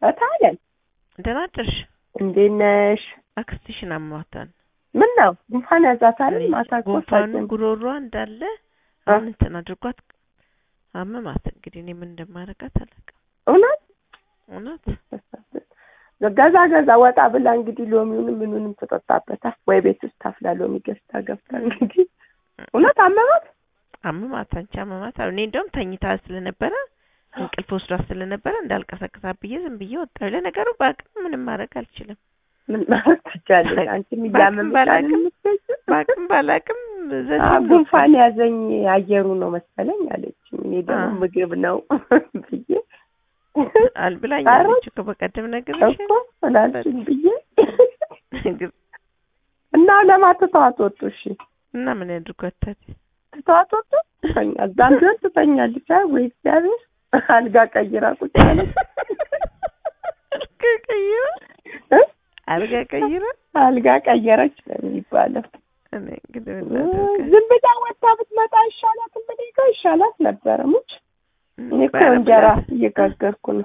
አታለን ደህና አደርሽ? እንዴት ነሽ? አክስትሽን አሟታል። ምን ነው ጉንፋን ያዛታል? ማታ ጉንፋኑ ጉሮሯ እንዳለ አሁን እንትን አድርጓት አመማት። እንግዲህ እኔ ምን እንደማደርጋት አላውቅም። እውነት ገዛ ወጣ ብላ እንግዲህ ሎሚውንም ምኑንም ተጠጣበታል ወይ ቤት ውስጥ ታፍላ ሎሚ ገዝታ ገብታ እንግዲህ እውነት አመማት። አንቺ አመማት። እኔ እንደውም ተኝታ ስለነበረ እንቅልፍ ወስዷት ስለነበረ እንዳልቀሰቅሳት ብዬ ዝም ብዬ ወጣሁ። ለነገሩ ባቅም ምንም ማድረግ አልችልም። ምን ማለት ትችላለሽ? አንቺ ባቅም ባላቅም ጉንፋን ያዘኝ አየሩ ነው መሰለኝ አለች። እኔ ደግሞ ምግብ ነው ብዬ አልብላኛለች እኮ በቀደም ነገርሽ እኮ አላልሽኝ ብዬ እና ለማተቷት ወጡ። እሺ እና ምን ያድርጓት? ተቷት ወጡ። እዛም ቢሆን ትተኛለች። ወይ እግዚአብሔር አልጋ ቀይራ ቁጭ አለች። አልጋ ቀየረች ነው ይባላል። እኔ እንግዲህ ዝም ብላ ወጣ ብትመጣ ይሻላት ይሻላት ነበር። ሙች እኔ እኮ እንጀራ እየጋገርኩ ነው።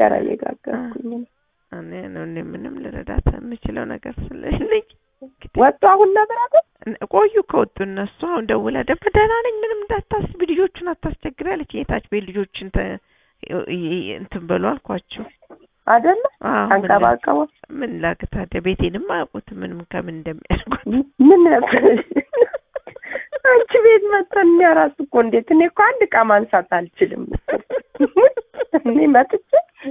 እኔ ምንም ልረዳት የምችለው ነገር ስለሌለኝ ወጡ። አሁን ነበር ቆዩ ከወጡ እነሱ። አሁን ደውላ ደግሞ ደህና ነኝ ምንም እንዳታስቢ ልጆቹን አታስቸግሪ አለች። የታች ቤት ልጆችን እንትን በሉ አልኳቸው አይደለ? አንቀባቀው ምን ላክ ታዲያ ቤቴንም አያውቁት ምንም ከምን እንደሚያደርጉት ምን አንቺ ቤት መጥተን ያራስ እኮ እንዴት እኔ እኮ አንድ ዕቃ ማንሳት አልችልም እኔ መጥቼ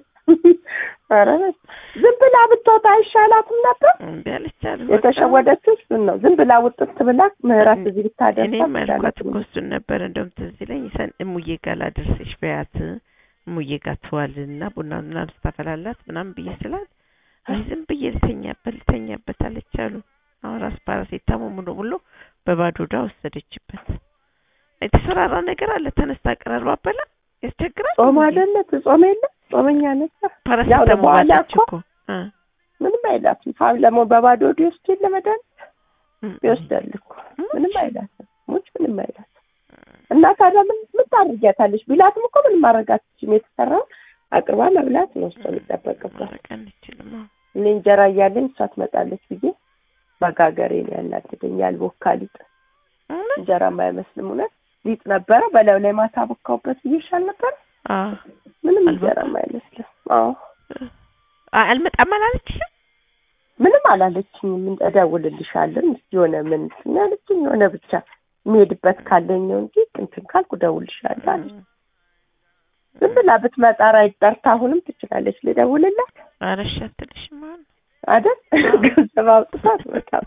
ዝም ብላ ብትወጣ አይሻላትም ነበር? እንዴ የተሸወደችው እሱን ነው። ዝም ብላ ውጥት ብላ ምህረት እዚህ ብታደርስ እኔ መልኳት እኮ እሱን ነበር። እንደውም ትዝ ይለኝ እሙዬ ጋር ላድርስሽ በያት እሙዬ ጋር ትዋልና ቡናና ስታፈላላት ምናምን ብዬ ስላት አይ ዝም ብዬ ልተኛበት አለች አሉ። አሁን ራስ ፓራሴታሞል ሙሉ በባዶ ሆዷ ወሰደችበት። የተሰራራ ነገር አለ። ተነስታ ቀረርባ በላ ያስቸግራል። ጾም አይደለ? ጾም የለ ጾመኛ ነበር። ፓራሴታሞል እኮ ምንም አይላትም። ፋብለሞ በባዶ ሆድ ይወስድ ለመዳን ይወስዳል እኮ ምንም አይላትም። ሙች ምንም አይላትም። እና ታዲያ ምን ታርጊያታለሽ? ቢላትም እኮ ምን ማረጋትሽ? የተሰራው አቅርባ መብላት ነው እሱ የሚጠበቅባት። እኔ እንጀራ እያለኝ እሷ ትመጣለች ብዬ መጋገሬ ነው ያናደደኛል። ቦካ ሊጥ እንጀራ የማይመስልም እውነት ሊጥ ነበረ። በላዩ ላይ ማታ ቦካውበት ይሻል ነበር። ምንም እንጀራ የማይመስልም። አልመጣም አላለችሽም? ምንም አላለችኝም። ምን እደውልልሻለሁ የሆነ ምን ያለችኝ የሆነ ብቻ የሚሄድበት ካለኝ ነው እንጂ እንትን ካልኩ እደውልልሻለሁ አለች። ዝም ብላ ብትመጣ ራይጠርታ አሁንም ትችላለች። ልደውልላት? ኧረ እሺ አትልሽም አይደል? ገንዘብ አውጥታት በጣም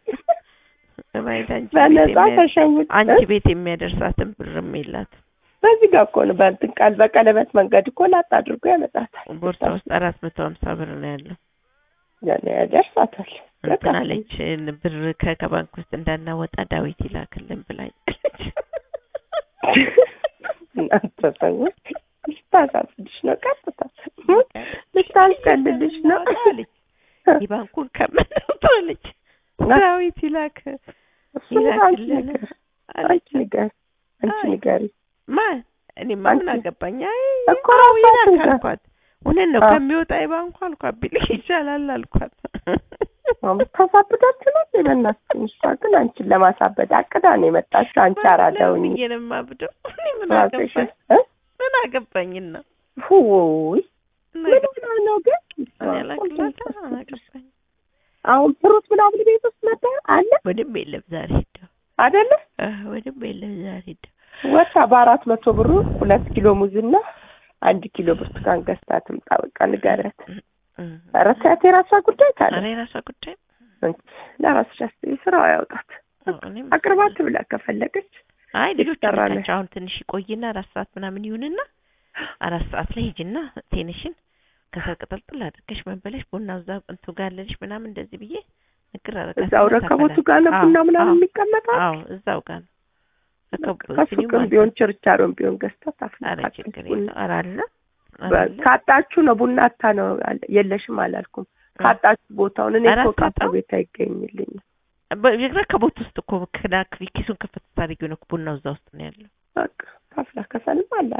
በነፃ ተሸውድ አንቺ ቤት የሚያደርሳትን ብርም የላትም። በዚህ ጋር እኮ ነው በእንትን ቃል በቀለበት መንገድ እኮ ላጥ አድርጎ ያመጣታል። ቦርሳ ውስጥ 450 ብር ነው ያለው። ያደርሳታል። እንትን አለች ብር ከባንክ ውስጥ እንዳናወጣ ዳዊት ይላክልን ብላኛለች። እናንተ ሰዎች ልታሳስድሽ ነው ቀጥታ ልታስቀልልሽ ነው አለች። የባንኩን ከመጣለች ዳዊት ይላክልን አለች። አንቺ ንገሪ ማን እኔ ምን አገባኝ? አይ እኮ ራሳት እውነት ነው ከሚወጣ የባንኩ አልኳት ቢልክ ይሻላል አልኳት። ታሳብዳችሁ ነው ለእናንተ እሷ ግን አንቺን ለማሳበድ አቅዳ ነው የመጣችው። አንቺ አራዳውኝ የነማብደው እኔ ምን አገባኝና ሁይ ምን ነው ግን ያላክላታ አናገባኝ። አሁን ፍሩት ምናምን ቤት ውስጥ ነበር አለ ወድም የለም ዛሬ ሄደው አይደለ? ወድም የለም ዛሬ ሄደው ወጣ በ400 ብሩ 2 ኪሎ ሙዝና 1 ኪሎ ብርቱካን ገዝታ ትምጣ። በቃ ንገረት። ኧረ ተያት የራሷ ጉዳይ ካለ ኧረ የራሷ ጉዳይ ለራስሽ አስቢ። ስራው ያውጣት። አቅርባት ብላ ከፈለገች አይ ልጆች ታራለች። አሁን ትንሽ ይቆይና 4 ሰዓት ምናምን ይሁንና 4 ሰዓት ላይ ሂጂና ቴንሽን ከሰርቅጥልጥል አድርገሽ መንበለሽ ቡናው እዛው እንቱ ጋር ለልሽ ምናምን እንደዚህ ብዬ ንግር አረጋት። እዛው ረከቦቱ ጋር ነው ቡና ምናምን የሚቀመጠው። አዎ እዛው ጋር ነው። ከሱቅም ቢሆን ችርቻሮም ቢሆን ገዝታ ታፍላታለች። አራለ ካጣችሁ ነው ቡና አታ ነው የለሽም አላልኩም። ካጣችሁ ቦታውን እኔ እኮ ካጣ ቤት አይገኝልኝም። ረከቦት ውስጥ እኮ ኪሱን ከፈት ታሪጊው ነው ቡናው እዛው ውስጥ ነው ያለው። በቃ ታፍላ ከሰልም አለ አይደል?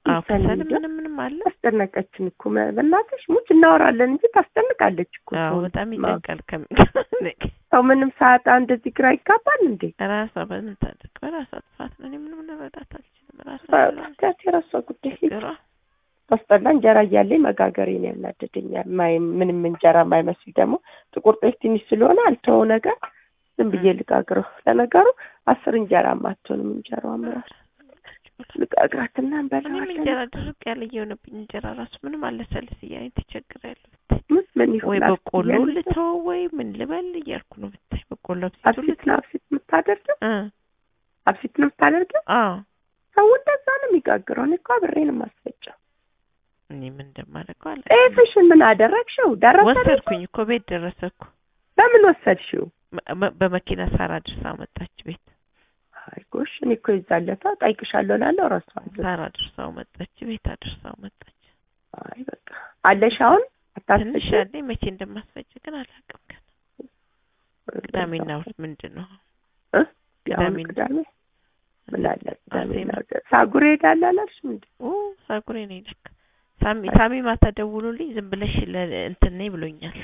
ከሰል ምንም አለ። አስጨነቀችን እኮ በእናትሽ ሙች እናወራለን እንጂ ታስጨንቃለች እኮ። በጣም ይጨንቃል። ሰው ምንም ሰዓት እንደዚህ ግራ ይጋባል እንዴ? ራሷ በምን ታድርግ? በራሷ ጥፋት ነው። ምንም ልረዳት አልችልም። ራሷ የራሷ ጉዳይ ታስጠላ። እንጀራ እያለኝ መጋገሬ ነው ያናደደኛል። ምንም እንጀራ የማይመስል ደግሞ ጥቁር ጤፍ ትንሽ ስለሆነ አልተወው ነገር ዝም ብዬ ልጋግረው። ለነገሩ 10 እንጀራ ማትሆንም እንጀራው አምራል ልጋግራትና እንበላለን። ምንም እንጀራ ድርቅ ያለ የሆነብኝ እንጀራ ራሱ ምንም አለሰልስ እያለኝ ተቸግሬያለሁ። ምን ይሁን ወይ በቆሎ ልተው ወይ ምን ልበል እያልኩ ነው። ብታይ በቆሎ አብሲት የምታደርገው አብሲት ነው የምታደርገው? ሰው እንደዛ ነው የሚጋግረው። እኔ እኮ አብሬን የማስፈጨው። እኔ ምን እንደማደርገው አለ። ጤፍሽን ምን አደረግሽው? ደረሰ? ወሰድኩኝ እኮ ቤት ደረሰ እኮ። በምን ወሰድሽው? በመኪና ሳራ ድርሳ መጣች ቤት። አይ ጎሽ፣ እኔ እኮ ይዛለታ ጠይቅሻለሁ እላለሁ እረሳለሁ። ሳራ ድርሳው መጣች ቤት አድርሳው መጣች። አይ በቃ አለሽ አሁን አታስፈጭ? መቼ እንደማስፈጭ ግን አላውቅም። ግን ቅዳሜና እሑድ ምንድን ነው? ቅዳሜ ምን አለ? ቅዳሜና ሳጉሬ ሄዳለሁ አላልሽ? ሳጉሬ ነው ይልክ ሳሚ ማታ ደውሎልኝ ዝም ብለሽ እንትን ነኝ ብሎኛል።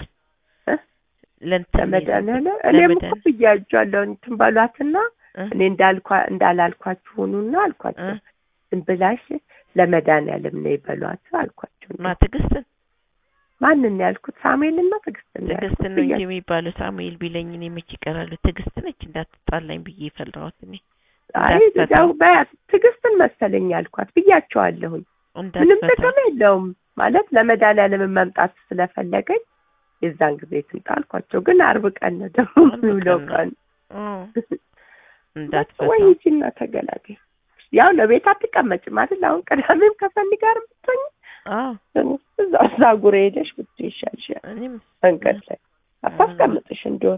ለመዳናለ እኔም እኮ ብያቸዋለሁ እንትን ባሏትና እኔ እንዳላልኳችሁ ሆኑና አልኳቸው። ዝም ብላሽ ለመዳናለም ነው ይበሏት አልኳቸው። ትዕግስትን ማንን ያልኩት? ሳሙኤልና ትዕግስትን ነው እንጂ የሚባለው ሳሙኤል ቢለኝ እኔ መች ይቀራሉ። ትዕግስት ነች እንዳትጣላኝ ብዬ ፈራሁት እኔ። አይ ዳው ትዕግስትን መሰለኝ ያልኳት ብያቸዋለሁኝ። ምንም ጥቅም የለውም ማለት ለመዳናለም መምጣት ስለፈለገኝ የዛን ጊዜ ትምጣ አልኳቸው። ግን አርብ ቀን ነው ደግሞ የሚውለው ቀን እንዳትፈታ ወይ እቺና ተገላገኝ። ያው ለቤት አትቀመጭም አይደል? አሁን ቅዳሜም ከፈኒ ጋር ብትሆኝ እዛ ጉሬ ሄደሽ ብትይሻልሽ እኔም መንገድ ላይ አታስቀምጥሽ እንደሆነ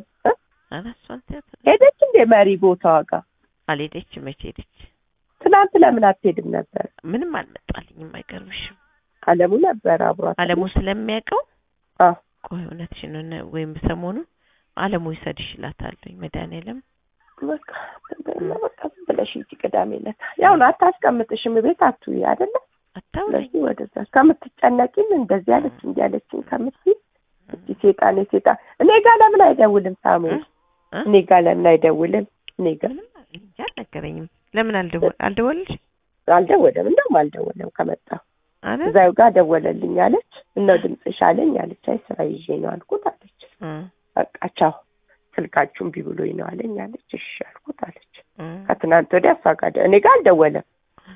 ሄደች እንደ መሪ ቦታዋ ጋር አልሄደችም። መቼ ሄደች? ትናንት ለምን አትሄድም ነበር? ምንም አልመጣልኝም። አይገርምሽም? አለሙ ነበር አብሯት። አለሙ ስለሚያውቀው ቆይ እውነትሽን ነው ወይም ሰሞኑን አለሙ ይሰድሽ ይላታለኝ መድኃኒዓለም በቃ ብለሽ እቺ ቅዳሜ ዕለት ያው አታስቀምጥሽም ቤት አትውይ አይደለ? አታውለኝ ወደዛ ከምትጨነቂም እንደዚህ ያለች እንዲያለችኝ ከምትይ እቺ ሴጣን እኔ ጋር ለምን አይደውልም ሳሙኤል? እኔ ጋር ለምን አይደውልም? እኔ ጋር አልነገረኝም። ለምን አልደወልሽ? አልደወለም እንደውም አልደወለም ከመጣ እዛው ጋር ደወለልኝ አለች። እነ ድምጽሽ አለኝ አለች። አይ ስራ ይዤ ነው አልኩት አለች። በቃ ቻው ስልካችሁን ቢብሎኝ ነው አለኝ አለች። እሺ አልኩት አለች። ከትናንት ወዲያ አሳጋደ እኔ ጋር አልደወለም።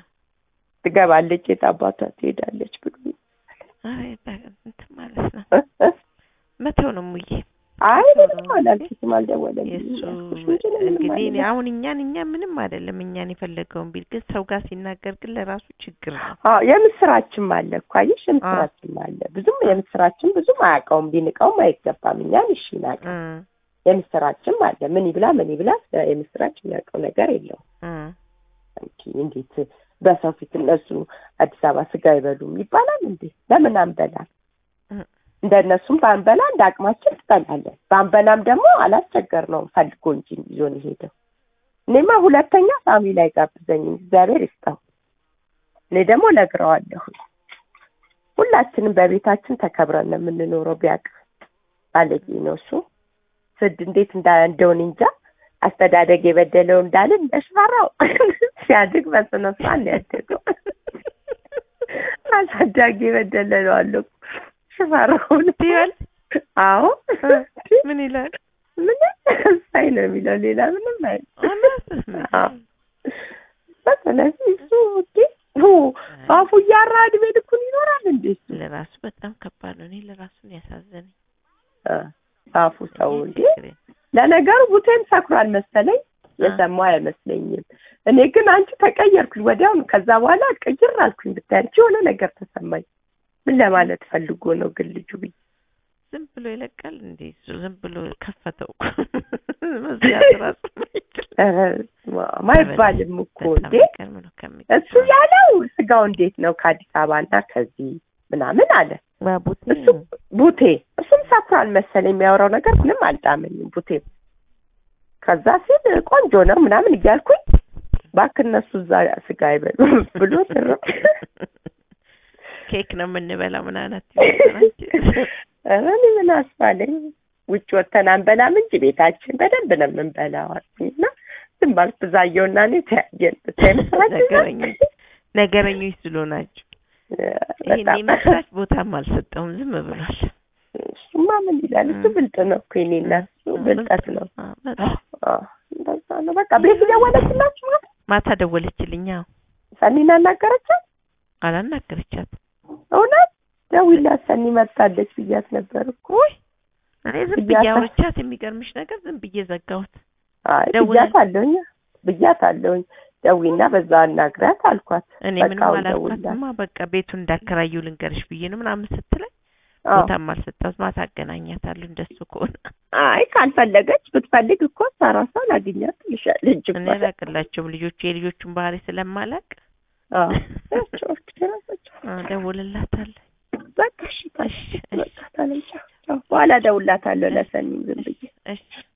ትገባለች የታባቷ ትሄዳለች ብሎ አይ እንትን ማለት ነው መተው ነው ሙዬ። አይ ምንም አላልኩትም አልደወለም። እንግዲህ አሁን እኛን ምንም አይደለም እኛን የፈለገውን ቢል ግን ሰው ጋር ሲናገር ግን ለራሱ ችግር ነው። የምስራችም አለ እኮ አየሽ፣ የምስራችም አለ የምስራችም ብዙም አያውቀውም ቢንቀውም አይገባም። እኛን እሺ ናቀ የምስራችም አለ ምን ይብላ የምስራች የሚያውቀው ነገር የለውም። እንዴት በሰው ፊት እነሱ አዲስ አበባ ስጋ ይበሉም ይባላል እንዴ? ለምን አንበላም? እንደነሱም ባንበላ እንዳቅማችን ትበላለን። ባንበላም ደግሞ አላስቸገርነውም ፈልጎ እንጂ ይዞን ሄደው። እኔማ ሁለተኛ ሳሚ ላይ ጋብዘኝ እግዚአብሔር ይስጣው። እኔ ደግሞ ነግረዋለሁ ሁላችንም በቤታችን ተከብረን ነው የምንኖረው። ቢያቅ ባለጌ ነው እሱ። ስድ እንዴት እንደሆነ እንጃ አስተዳደግ የበደለው እንዳልን እሽፈራው ሲያድግ በስነ ስርዓት ያደገው አስተዳደግ የበደለው አለው ሽፈራውን ይላል። አዎ ምን ይላል? ምን ሳይ ነው የሚለው ሌላ ምንም አይልም። ስለዚህ እሱ አፉ እያራድ ቤልኩን ይኖራል እንዴ? ለራሱ በጣም ከባድ ነው። እኔ ለራሱ ነው ያሳዘነኝ አፉ ሰው እንዴ። ለነገሩ ቡቴን ሰክሯል መሰለኝ የሰማው አይመስለኝም። እኔ ግን አንቺ ተቀየርኩኝ ወዲያው። ከዛ በኋላ ቀይር አልኩኝ ብታንቺ የሆነ ነገር ተሰማኝ። ምን ለማለት ፈልጎ ነው ግን ልጁ ብዬ ዝም ብሎ ይለቃል እንዴ? ዝም ብሎ ከፈተው መዝያት ማይባልም እኮ እንዴ። እሱ ያለው ስጋው እንዴት ነው ከአዲስ አበባና ከዚህ ምናምን አለ ቡቴ። እሱም ሰክሯል መሰለኝ የሚያወራው ነገር ምንም አልጣመኝም ቡቴ። ከዛ ሲል ቆንጆ ነው ምናምን እያልኩኝ እባክህ እነሱ እዛ ስጋ አይበሉ ብሎ ትርፍ ኬክ ነው የምንበላው ምናምን ኧረ እኔ ምን አስባለኝ ውጭ ወተን አንበላም እንጂ ቤታችን በደንብ ነው የምንበላው እና ዝም ባልክ ብዛየውና እኔ ተያየን ነገረኞች ስለሆናችሁ ይሄኔ መስራት ቦታም አልሰጠውም ዝም ብሏል። እሱማ ምን ይላል እሱ ብልጥ ነው እኮ የእኔና እሱ ብልጠት ነው። እንደዛ ነው በቃ። ቤት ደወለችላችሁ ማታ ደወለችልኝ። አዎ ሰኒና አናገረቻት? አላናገረቻት። እውነት ደውይላት ሰኒ መጣለች ብያት ነበር እኮ። እኔ ዝም ብዬ አውርቻት የሚገርምሽ ነገር ዝም ብዬ ዘጋሁት። አይ ብያታለሁኝ ደውይና በዛ አናግራት አልኳት። እኔ ምንም አላልኳትማ በቃ ቤቱን እንዳከራዩ ልንገርሽ ብዬ ነው ምናምን ስትለኝ ቦታም አልሰጣት ማታ አገናኛታለሁ እንደሱ ከሆነ። አይ ካልፈለገች ብትፈልግ እኮ ሳራሳ ላግኛት ልጅ እኔ አላቅላቸውም የልጆቹን ባህሪ ስለማላቅ ደውልላታለሁ። በቃ እሺ በቃ በኋላ ደውልላታለሁ ለሰኒም ዝም ብዬ። እሺ